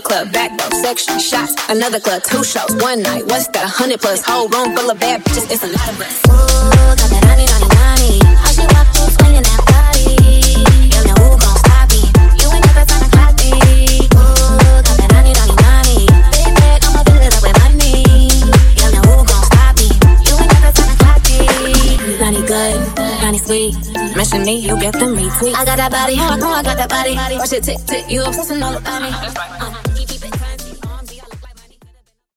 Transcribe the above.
club, back door, section, shots. Another club, 2 shows, 1 night. What's that? 100 plus. Whole room full of bad bitches. It's a lot of us. Ooh, got that money, money, money. How she walk through swinging that body? Yeah, now who gon' stop me? You ain't never tryna clock me. Ooh, got that money, money, money. Big bag, I'ma fill it up with money. Yeah, now who gon' stop me? You ain't never tryna clock me. Money good, money sweet. Mention me, you get them retweets. I got that body, I know I got that body. Watch it tick, tick, you obsessing all about me.